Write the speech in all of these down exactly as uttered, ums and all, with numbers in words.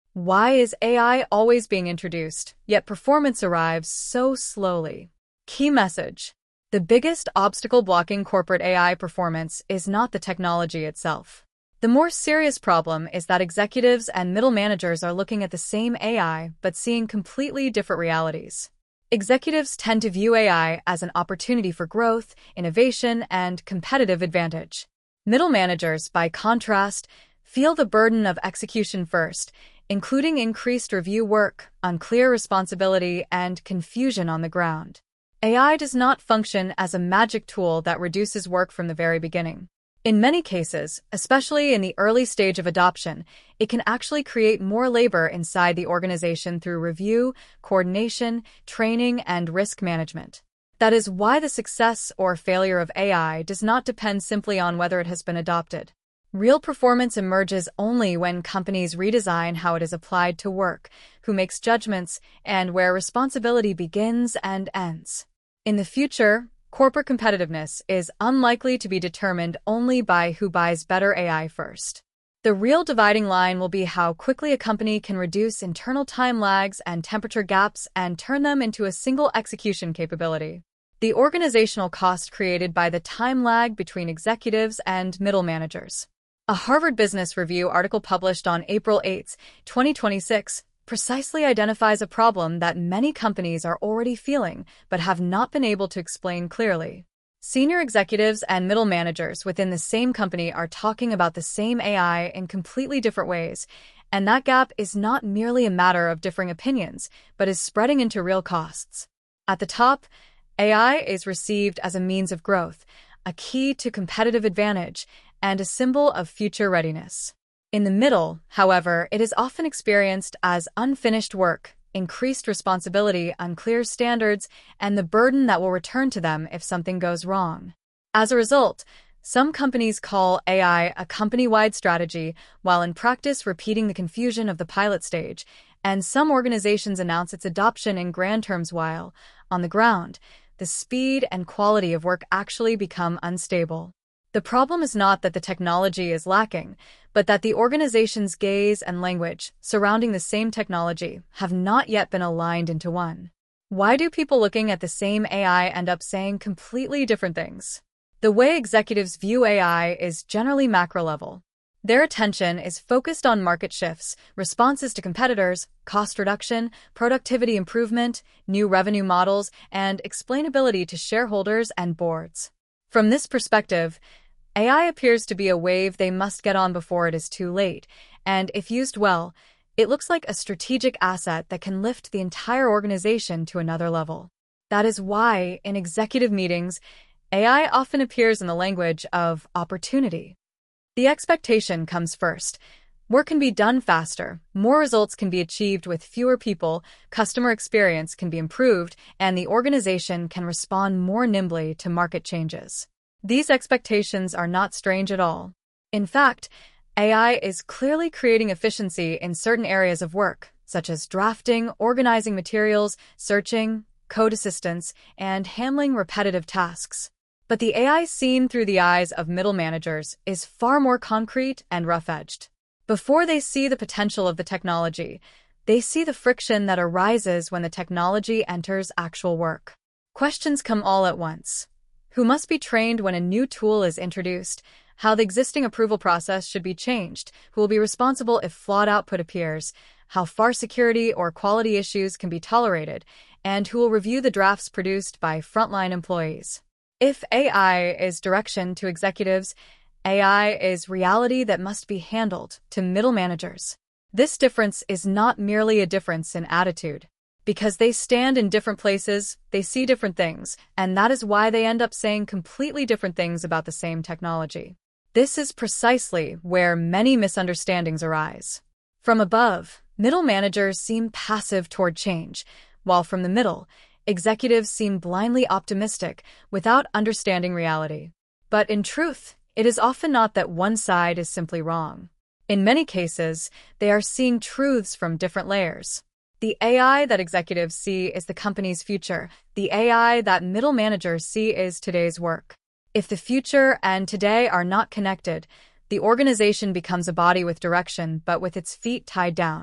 Why is A I always being introduced, yet performance arrives so slowly? Key message. The biggest obstacle blocking corporate A I performance is not the technology itself. The more serious problem is that executives and middle managers are looking at the same A I but seeing completely different realities. Executives tend to view A I as an opportunity for growth, innovation, and competitive advantage. Middle managers, by contrast, feel the burden of execution first, including increased review work, unclear responsibility, and confusion on the ground. A I does not function as a magic tool that reduces work from the very beginning. In many cases, especially in the early stage of adoption, it can actually create more labor inside the organization through review, coordination, training, and risk management. That is why the success or failure of A I does not depend simply on whether it has been adopted. Real performance emerges only when companies redesign how it is applied to work, who makes judgments, and where responsibility begins and ends. In the future, corporate competitiveness is unlikely to be determined only by who buys better A I first. The real dividing line will be how quickly a company can reduce internal time lags and temperature gaps and turn them into a single execution capability. The organizational cost created by the time lag between executives and middle managers. A Harvard Business Review article published on April eighth, twenty twenty-six, precisely identifies a problem that many companies are already feeling but have not been able to explain clearly. Senior executives and middle managers within the same company are talking about the same A I in completely different ways, and that gap is not merely a matter of differing opinions, but is spreading into real costs. At the top, A I is received as a means of growth, a key to competitive advantage, and a symbol of future readiness. In the middle, however, it is often experienced as unfinished work, increased responsibility, unclear standards, and the burden that will return to them if something goes wrong. As a result, some companies call A I a company-wide strategy, while in practice repeating the confusion of the pilot stage, and some organizations announce its adoption in grand terms while, on the ground, the speed and quality of work actually become unstable. The problem is not that the technology is lacking, but that the organization's gaze and language surrounding the same technology have not yet been aligned into one. Why do people looking at the same A I end up saying completely different things? The way executives view A I is generally macro level. Their attention is focused on market shifts, responses to competitors, cost reduction, productivity improvement, new revenue models, and explainability to shareholders and boards. From this perspective, A I appears to be a wave they must get on before it is too late, and if used well, it looks like a strategic asset that can lift the entire organization to another level. That is why, in executive meetings, A I often appears in the language of opportunity. The expectation comes first. Work can be done faster, more results can be achieved with fewer people, customer experience can be improved, and the organization can respond more nimbly to market changes. These expectations are not strange at all. In fact, A I is clearly creating efficiency in certain areas of work, such as drafting, organizing materials, searching, code assistance, and handling repetitive tasks. But the A I seen through the eyes of middle managers is far more concrete and rough-edged. Before they see the potential of the technology, they see the friction that arises when the technology enters actual work. Questions come all at once. Who must be trained when a new tool is introduced, how the existing approval process should be changed, who will be responsible if flawed output appears, how far security or quality issues can be tolerated, and who will review the drafts produced by frontline employees. If A I is direction to executives, A I is reality that must be handled to middle managers. This difference is not merely a difference in attitude. Because they stand in different places, they see different things, and that is why they end up saying completely different things about the same technology. This is precisely where many misunderstandings arise. From above, middle managers seem passive toward change, while from the middle, executives seem blindly optimistic without understanding reality. But in truth, it is often not that one side is simply wrong. In many cases, they are seeing truths from different layers. The A I that executives see is the company's future. The A I that middle managers see is today's work. If the future and today are not connected, the organization becomes a body with direction but with its feet tied down.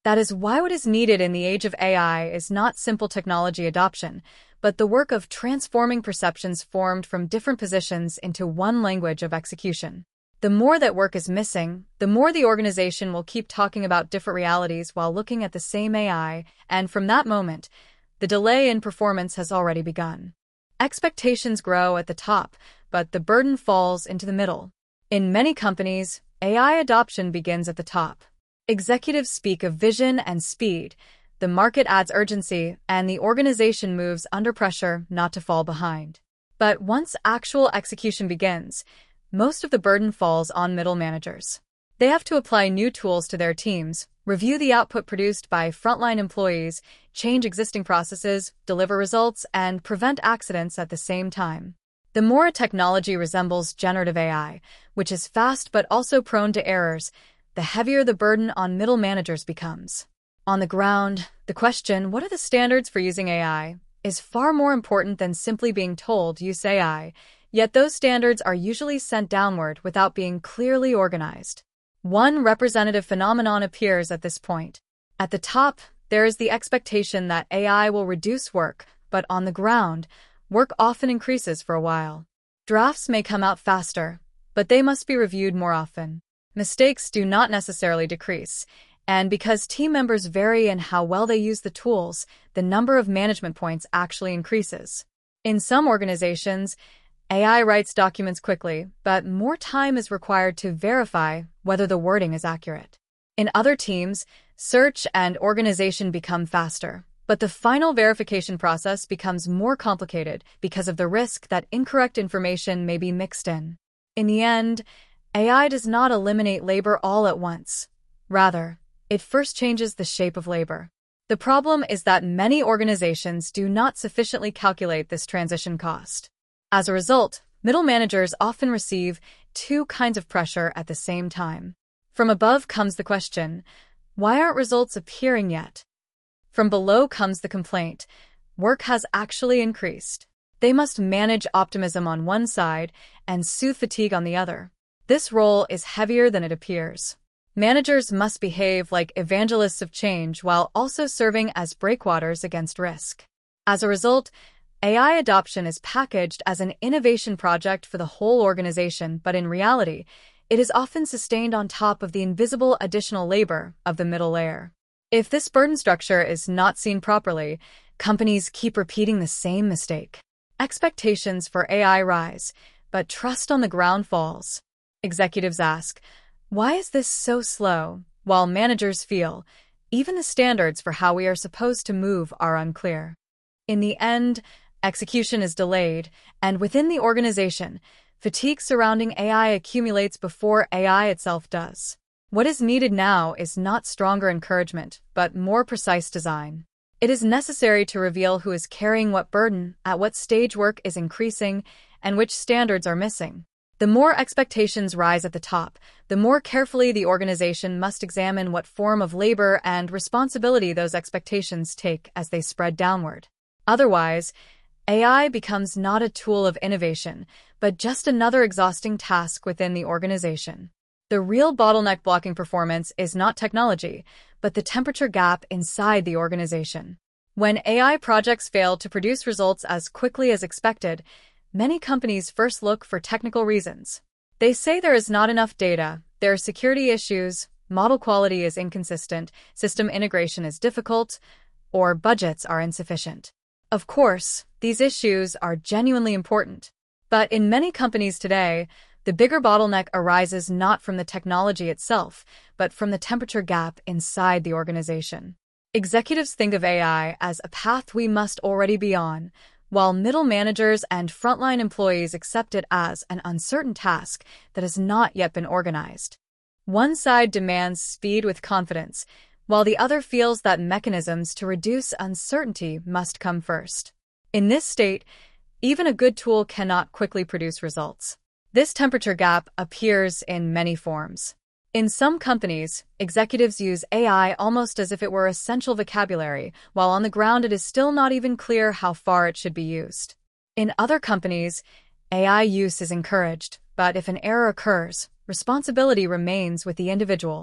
That is why what is needed in the age of A I is not simple technology adoption, but the work of transforming perceptions formed from different positions into one language of execution. The more that work is missing, the more the organization will keep talking about different realities while looking at the same A I, and from that moment, the delay in performance has already begun. Expectations grow at the top, but the burden falls into the middle. In many companies, A I adoption begins at the top. Executives speak of vision and speed, the market adds urgency, and the organization moves under pressure not to fall behind. But once actual execution begins, most of the burden falls on middle managers. They have to apply new tools to their teams, review the output produced by frontline employees, change existing processes, deliver results, and prevent accidents at the same time. The more a technology resembles generative A I, which is fast but also prone to errors, the heavier the burden on middle managers becomes. On the ground, the question, what are the standards for using A I, is far more important than simply being told use A I, yet those standards are usually sent downward without being clearly organized. One representative phenomenon appears at this point. At the top, there is the expectation that A I will reduce work, but on the ground, work often increases for a while. Drafts may come out faster, but they must be reviewed more often. Mistakes do not necessarily decrease, and because team members vary in how well they use the tools, the number of management points actually increases. In some organizations, A I writes documents quickly, but more time is required to verify whether the wording is accurate. In other teams, search and organization become faster, but the final verification process becomes more complicated because of the risk that incorrect information may be mixed in. In the end, A I does not eliminate labor all at once. Rather, it first changes the shape of labor. The problem is that many organizations do not sufficiently calculate this transition cost. As a result, middle managers often receive two kinds of pressure at the same time. From above comes the question, why aren't results appearing yet? From below comes the complaint, work has actually increased. They must manage optimism on one side and soothe fatigue on the other. This role is heavier than it appears. Managers must behave like evangelists of change while also serving as breakwaters against risk. As a result, A I adoption is packaged as an innovation project for the whole organization, but in reality, it is often sustained on top of the invisible additional labor of the middle layer. If this burden structure is not seen properly, companies keep repeating the same mistake. Expectations for A I rise, but trust on the ground falls. Executives ask, why is this so slow? While managers feel, even the standards for how we are supposed to move are unclear. In the end, execution is delayed, and within the organization, fatigue surrounding A I accumulates before A I itself does. What is needed now is not stronger encouragement, but more precise design. It is necessary to reveal who is carrying what burden, at what stage work is increasing, and which standards are missing. The more expectations rise at the top, the more carefully the organization must examine what form of labor and responsibility those expectations take as they spread downward. Otherwise, A I becomes not a tool of innovation, but just another exhausting task within the organization. The real bottleneck blocking performance is not technology, but the temperature gap inside the organization. When A I projects fail to produce results as quickly as expected, many companies first look for technical reasons. They say there is not enough data, there are security issues, model quality is inconsistent, system integration is difficult, or budgets are insufficient. Of course, these issues are genuinely important. But in many companies today, the bigger bottleneck arises not from the technology itself, but from the temperature gap inside the organization. Executives think of A I as a path we must already be on, while middle managers and frontline employees accept it as an uncertain task that has not yet been organized. One side demands speed with confidence, while the other feels that mechanisms to reduce uncertainty must come first. In this state, even a good tool cannot quickly produce results. This temperature gap appears in many forms. In some companies, executives use A I almost as if it were essential vocabulary, while on the ground it is still not even clear how far it should be used. In other companies, A I use is encouraged, but if an error occurs, responsibility remains with the individual.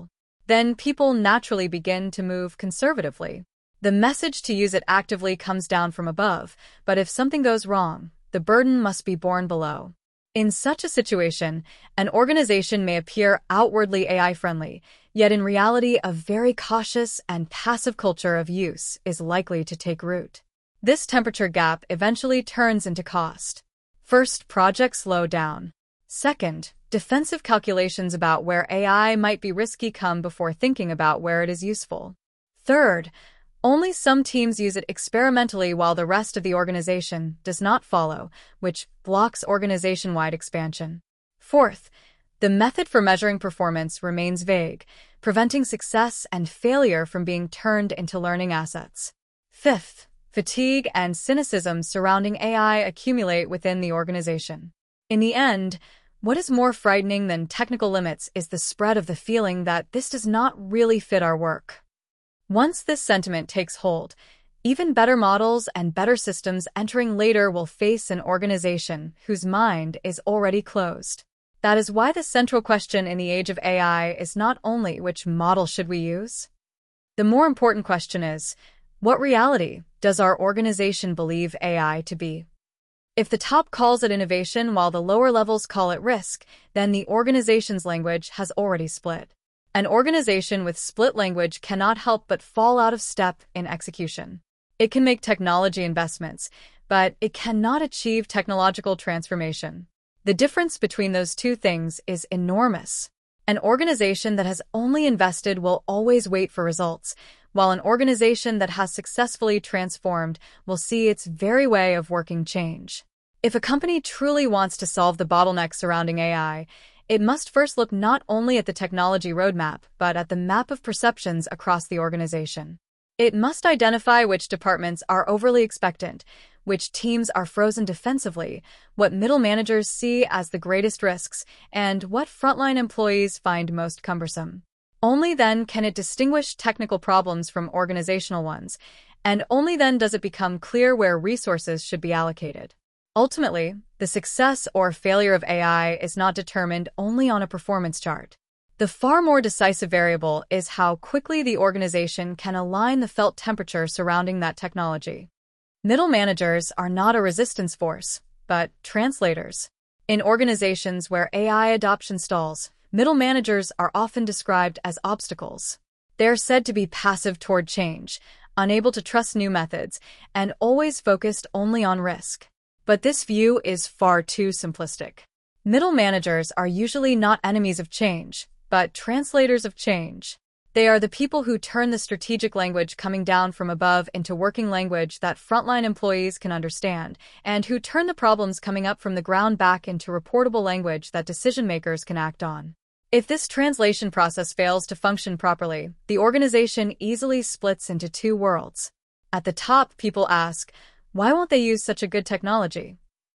then people naturally begin to move conservatively. The message to use it actively comes down from above, but if something goes wrong, the burden must be borne below. In such a situation, an organization may appear outwardly A I-friendly, yet in reality a very cautious and passive culture of use is likely to take root. This temperature gap eventually turns into cost. First, projects slow down. Second, defensive calculations about where A I might be risky come before thinking about where it is useful. Third, only some teams use it experimentally while the rest of the organization does not follow, which blocks organization-wide expansion. Fourth, the method for measuring performance remains vague, preventing success and failure from being turned into learning assets. Fifth, fatigue and cynicism surrounding A I accumulate within the organization. In the end, what is more frightening than technical limits is the spread of the feeling that this does not really fit our work. Once this sentiment takes hold, even better models and better systems entering later will face an organization whose mind is already closed. That is why the central question in the age of A I is not only which model should we use? The more important question is, what reality does our organization believe A I to be? If the top calls it innovation while the lower levels call it risk, then the organization's language has already split. An organization with split language cannot help but fall out of step in execution. It can make technology investments, but it cannot achieve technological transformation. The difference between those two things is enormous. An organization that has only invested will always wait for results, while an organization that has successfully transformed will see its very way of working change. If a company truly wants to solve the bottlenecks surrounding A I, it must first look not only at the technology roadmap, but at the map of perceptions across the organization. It must identify which departments are overly expectant, which teams are frozen defensively, what middle managers see as the greatest risks, and what frontline employees find most cumbersome. Only then can it distinguish technical problems from organizational ones, and only then does it become clear where resources should be allocated. Ultimately, the success or failure of A I is not determined only on a performance chart. The far more decisive variable is how quickly the organization can align the felt temperature surrounding that technology. Middle managers are not a resistance force, but translators. In organizations where A I adoption stalls, middle managers are often described as obstacles. They are said to be passive toward change, unable to trust new methods, and always focused only on risk. But this view is far too simplistic. Middle managers are usually not enemies of change, but translators of change. They are the people who turn the strategic language coming down from above into working language that frontline employees can understand, and who turn the problems coming up from the ground back into reportable language that decision-makers can act on. If this translation process fails to function properly, the organization easily splits into two worlds. At the top, people ask, why won't they use such a good technology?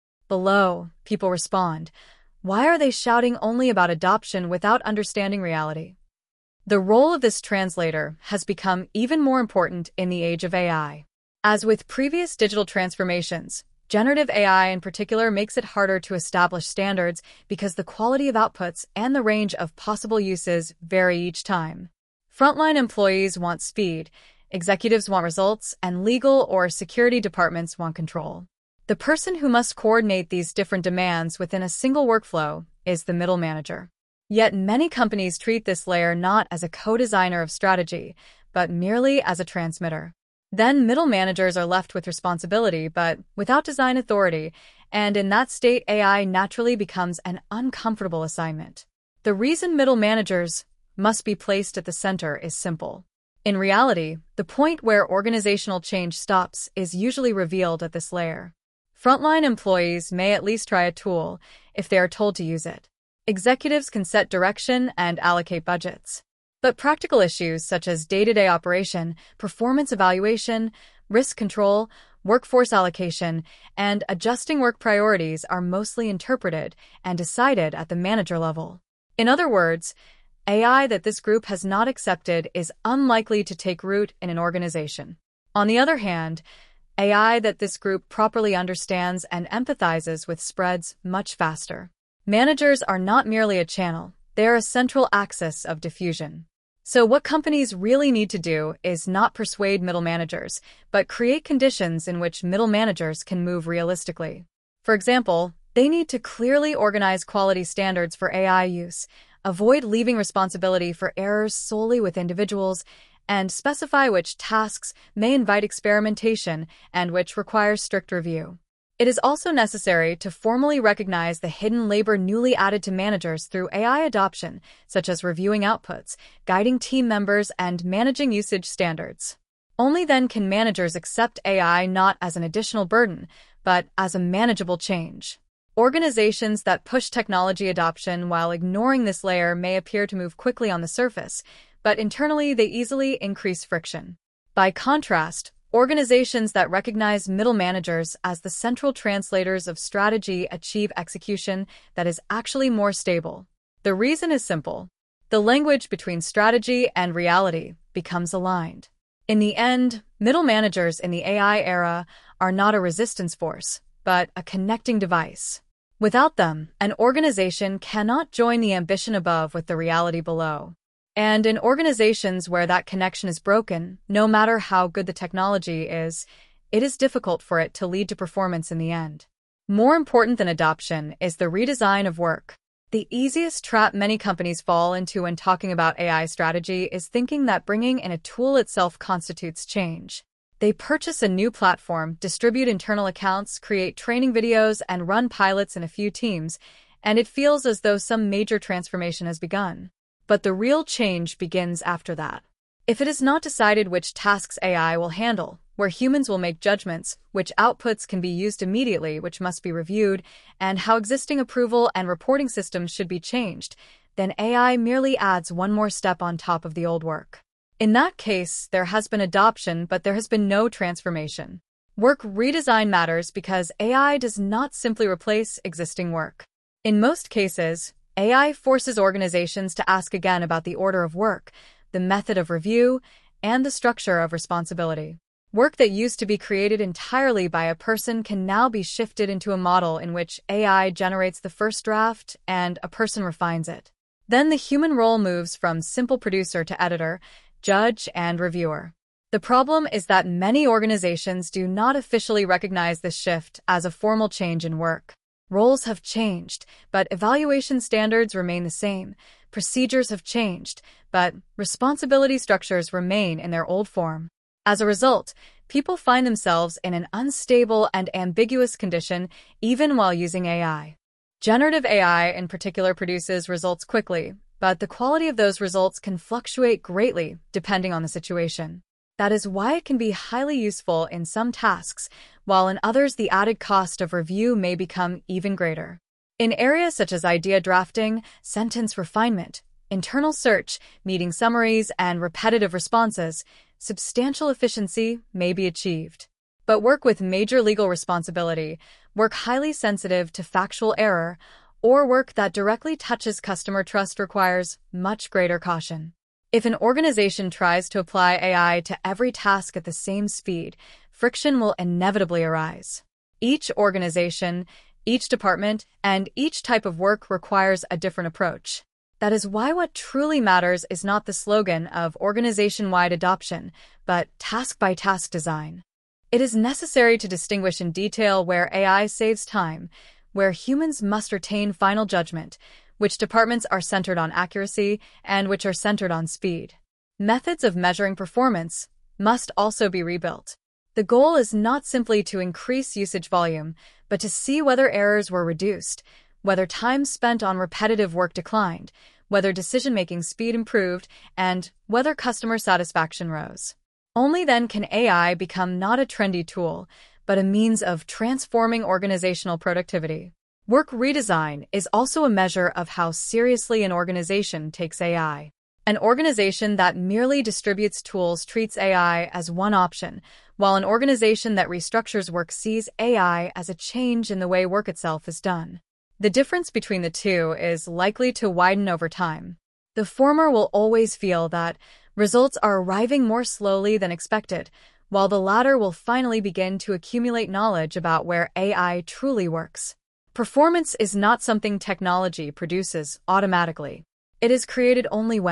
Below, people respond, why are they shouting only about adoption without understanding reality? The role of this translator has become even more important in the age of A I. As with previous digital transformations, generative A I in particular makes it harder to establish standards because the quality of outputs and the range of possible uses vary each time. Frontline employees want speed, executives want results, and legal or security departments want control. The person who must coordinate these different demands within a single workflow is the middle manager. Yet many companies treat this layer not as a co-designer of strategy, but merely as a transmitter. Then middle managers are left with responsibility, but without design authority, and in that state A I naturally becomes an uncomfortable assignment. The reason middle managers must be placed at the center is simple. In reality, the point where organizational change stops is usually revealed at this layer. Frontline employees may at least try a tool if they are told to use it. Executives can set direction and allocate budgets. But practical issues such as day-to-day operation, performance evaluation, risk control, workforce allocation, and adjusting work priorities are mostly interpreted and decided at the manager level. In other words, A I that this group has not accepted is unlikely to take root in an organization. On the other hand, A I that this group properly understands and empathizes with spreads much faster. Managers are not merely a channel, they are a central axis of diffusion. So what companies really need to do is not persuade middle managers, but create conditions in which middle managers can move realistically. For example, they need to clearly organize quality standards for A I use, avoid leaving responsibility for errors solely with individuals, and specify which tasks may invite experimentation and which require strict review. It is also necessary to formally recognize the hidden labor newly added to managers through A I adoption, such as reviewing outputs, guiding team members, and managing usage standards. Only then can managers accept A I not as an additional burden, but as a manageable change. Organizations that push technology adoption while ignoring this layer may appear to move quickly on the surface, but internally they easily increase friction. By contrast, organizations that recognize middle managers as the central translators of strategy achieve execution that is actually more stable. The reason is simple. The language between strategy and reality becomes aligned. In the end, middle managers in the A I era are not a resistance force, but a connecting device. Without them, an organization cannot join the ambition above with the reality below. And in organizations where that connection is broken, no matter how good the technology is, it is difficult for it to lead to performance in the end. More important than adoption is the redesign of work. The easiest trap many companies fall into when talking about A I strategy is thinking that bringing in a tool itself constitutes change. They purchase a new platform, distribute internal accounts, create training videos, and run pilots in a few teams, and it feels as though some major transformation has begun. But the real change begins after that. If it is not decided which tasks A I will handle, where humans will make judgments, which outputs can be used immediately, which must be reviewed, and how existing approval and reporting systems should be changed, then A I merely adds one more step on top of the old work. In that case, there has been adoption, but there has been no transformation. Work redesign matters because A I does not simply replace existing work. In most cases, A I forces organizations to ask again about the order of work, the method of review, and the structure of responsibility. Work that used to be created entirely by a person can now be shifted into a model in which A I generates the first draft and a person refines it. Then the human role moves from simple producer to editor, judge, and reviewer. The problem is that many organizations do not officially recognize this shift as a formal change in work. Roles have changed, but evaluation standards remain the same. Procedures have changed, but responsibility structures remain in their old form. As a result, people find themselves in an unstable and ambiguous condition even while using A I. Generative A I in particular produces results quickly, but the quality of those results can fluctuate greatly depending on the situation. That is why it can be highly useful in some tasks, while in others the added cost of review may become even greater. In areas such as idea drafting, sentence refinement, internal search, meeting summaries, and repetitive responses, substantial efficiency may be achieved. But work with major legal responsibility, work highly sensitive to factual error, or work that directly touches customer trust requires much greater caution. If an organization tries to apply A I to every task at the same speed, friction will inevitably arise. Each organization, each department, and each type of work requires a different approach. That is why what truly matters is not the slogan of organization-wide adoption, but task-by-task design. It is necessary to distinguish in detail where A I saves time, where humans must retain final judgment, which departments are centered on accuracy, and which are centered on speed. Methods of measuring performance must also be rebuilt. The goal is not simply to increase usage volume, but to see whether errors were reduced, whether time spent on repetitive work declined, whether decision-making speed improved, and whether customer satisfaction rose. Only then can A I become not a trendy tool, but a means of transforming organizational productivity. Work redesign is also a measure of how seriously an organization takes A I. An organization that merely distributes tools treats A I as one option, while an organization that restructures work sees A I as a change in the way work itself is done. The difference between the two is likely to widen over time. The former will always feel that results are arriving more slowly than expected, while the latter will finally begin to accumulate knowledge about where A I truly works. Performance is not something technology produces automatically. It is created only when,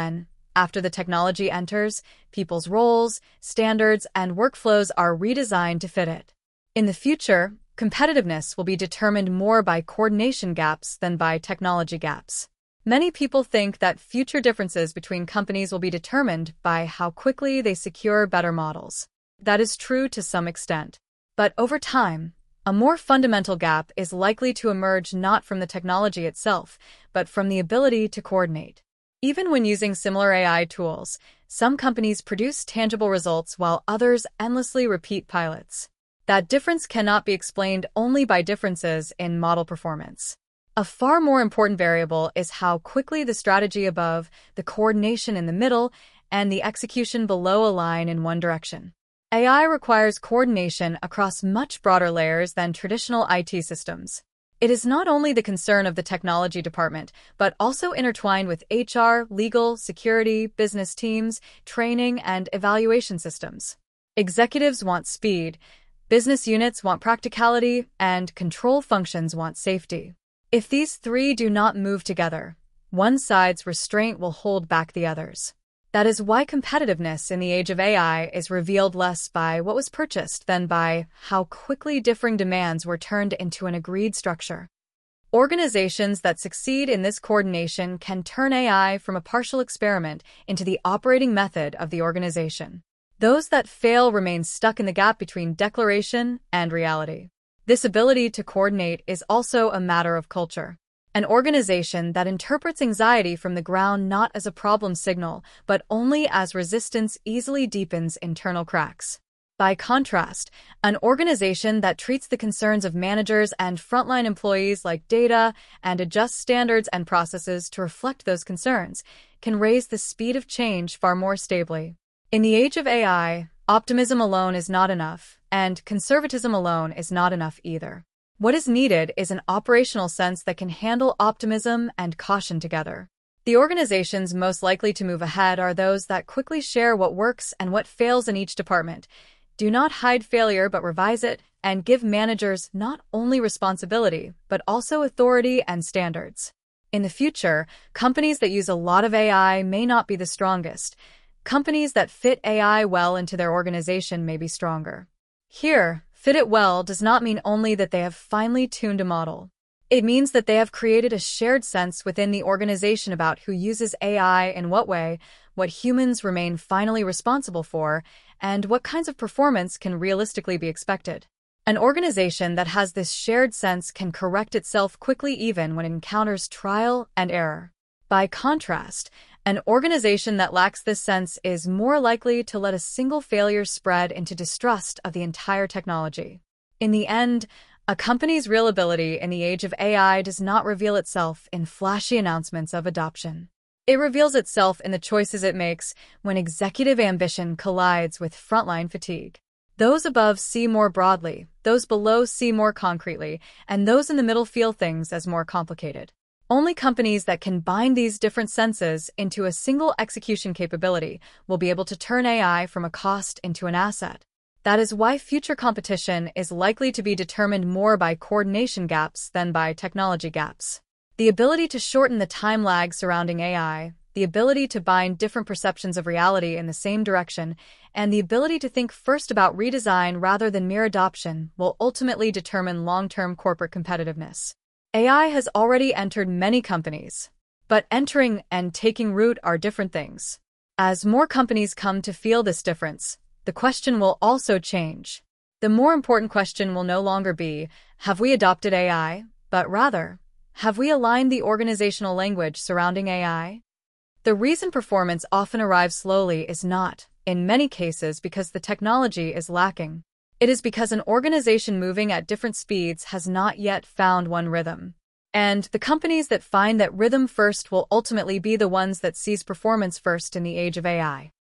After the technology enters, people's roles, standards, and workflows are redesigned to fit it. In the future, competitiveness will be determined more by coordination gaps than by technology gaps. Many people think that future differences between companies will be determined by how quickly they secure better models. That is true to some extent. But over time, a more fundamental gap is likely to emerge not from the technology itself, but from the ability to coordinate. Even when using similar A I tools, some companies produce tangible results while others endlessly repeat pilots. That difference cannot be explained only by differences in model performance. A far more important variable is how quickly the strategy above, the coordination in the middle, and the execution below align in one direction. A I requires coordination across much broader layers than traditional I T systems. It is not only the concern of the technology department, but also intertwined with H R, legal, security, business teams, training, and evaluation systems. Executives want speed, business units want practicality, and control functions want safety. If these three do not move together, one side's restraint will hold back the others. That is why competitiveness in the age of A I is revealed less by what was purchased than by how quickly differing demands were turned into an agreed structure. Organizations that succeed in this coordination can turn A I from a partial experiment into the operating method of the organization. Those that fail remain stuck in the gap between declaration and reality. This ability to coordinate is also a matter of culture. An organization that interprets anxiety from the ground not as a problem signal, but only as resistance easily deepens internal cracks. By contrast, an organization that treats the concerns of managers and frontline employees like data and adjusts standards and processes to reflect those concerns can raise the speed of change far more stably. In the age of A I, optimism alone is not enough, and conservatism alone is not enough either. What is needed is an operational sense that can handle optimism and caution together. The organizations most likely to move ahead are those that quickly share what works and what fails in each department, do not hide failure but revise it, and give managers not only responsibility, but also authority and standards. In the future, companies that use a lot of A I may not be the strongest. Companies that fit A I well into their organization may be stronger. Here, fit it well does not mean only that they have finely tuned a model. It means that they have created a shared sense within the organization about who uses A I in what way, what humans remain finally responsible for, and what kinds of performance can realistically be expected. An organization that has this shared sense can correct itself quickly even when it encounters trial and error. By contrast, an organization that lacks this sense is more likely to let a single failure spread into distrust of the entire technology. In the end, a company's real ability in the age of A I does not reveal itself in flashy announcements of adoption. It reveals itself in the choices it makes when executive ambition collides with frontline fatigue. Those above see more broadly, those below see more concretely, and those in the middle feel things as more complicated. Only companies that can bind these different senses into a single execution capability will be able to turn A I from a cost into an asset. That is why future competition is likely to be determined more by coordination gaps than by technology gaps. The ability to shorten the time lag surrounding A I, the ability to bind different perceptions of reality in the same direction, and the ability to think first about redesign rather than mere adoption will ultimately determine long-term corporate competitiveness. A I has already entered many companies, but entering and taking root are different things. As more companies come to feel this difference, the question will also change. The more important question will no longer be, have we adopted A I, but rather, have we aligned the organizational language surrounding A I? The reason performance often arrives slowly is not, in many cases, because the technology is lacking. It is because an organization moving at different speeds has not yet found one rhythm. And the companies that find that rhythm first will ultimately be the ones that seize performance first in the age of A I.